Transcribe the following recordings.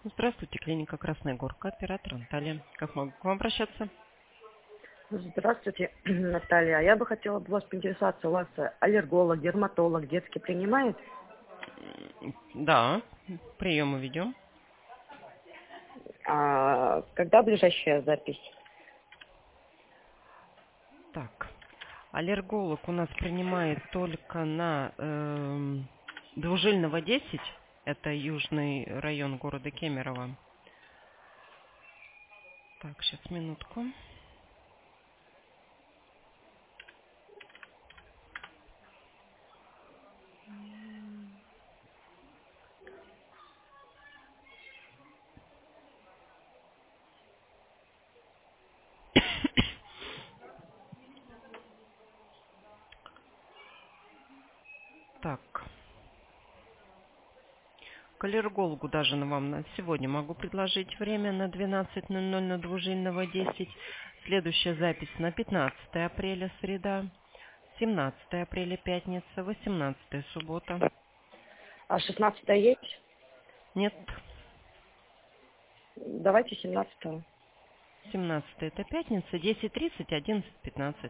Здравствуйте, клиника Красная Горка, оператор Наталья. Как могу к вам обращаться? Здравствуйте, Наталья. Я бы хотела бы вас поинтересоваться. У вас аллерголог, дерматолог детский принимает? Да, приемы ведем. А когда ближайшая запись? Так, аллерголог у нас принимает только на Двужильного 10. Это южный район города Кемерово. Так, сейчас минутку. Так, к аллергологу даже вам на сегодня могу предложить время на 12:00 на Двужильного 10. Следующая запись на 15 апреля, среда. 17 апреля, пятница, 18 суббота. А 16 есть? Нет, Давайте 17-го. 17 это пятница, 10:30, 11:15.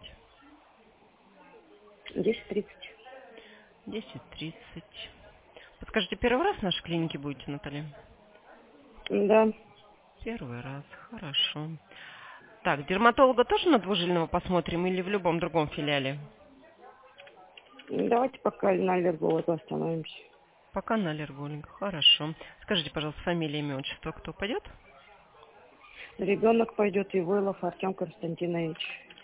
10:30. 10:30. Подскажите, первый раз в нашей клинике будете, Наталья? Да. Первый раз, хорошо. Так, дерматолога тоже на Двужильного посмотрим или в любом другом филиале? Давайте пока на аллерголога остановимся. Пока на аллерголога, хорошо. Скажите, пожалуйста, фамилия, имя, отчество, кто пойдет? Ребенок пойдет, Ивойлов Артем Константинович.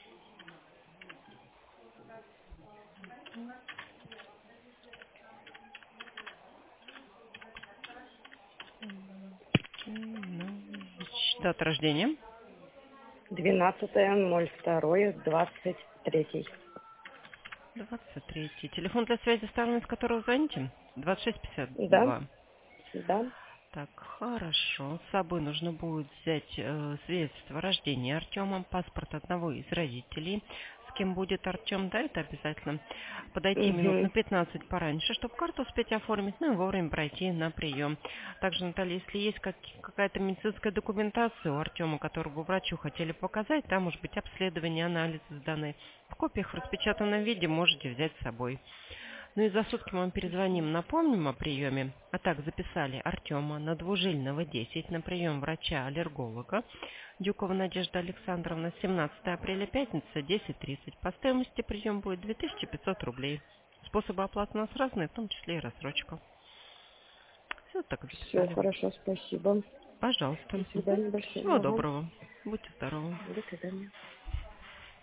Дата рождения? 12.02.23. 23. Телефон для связи стороны, с которого звоните? Да? 2652. Да? Так, хорошо. С собой нужно будет взять свидетельство о рождении Артема, паспорт одного из родителей. С кем будет Артем, да, это обязательно. Подойти минут на Угу. 15 пораньше, чтобы карту успеть оформить, ну и вовремя пройти на прием. Также, Наталья, если есть какая-то медицинская документация у Артема, которую бы врачу хотели показать, там может быть обследование, анализы сданы. В копиях в распечатанном виде можете взять с собой. Ну и за сутки мы вам перезвоним, напомним о приеме. А так записали Артема на Двужильного 10 на прием врача-аллерголога. Дюкова Надежда Александровна, 17 апреля, пятница, 10:30. По стоимости прием будет 2500 рублей. Способы оплаты у нас разные, в том числе и рассрочка. Все так Все, записали. хорошо, спасибо. Пожалуйста. До Мгм. свидания большое. Всего Ага. доброго. Будьте здоровы. До свидания.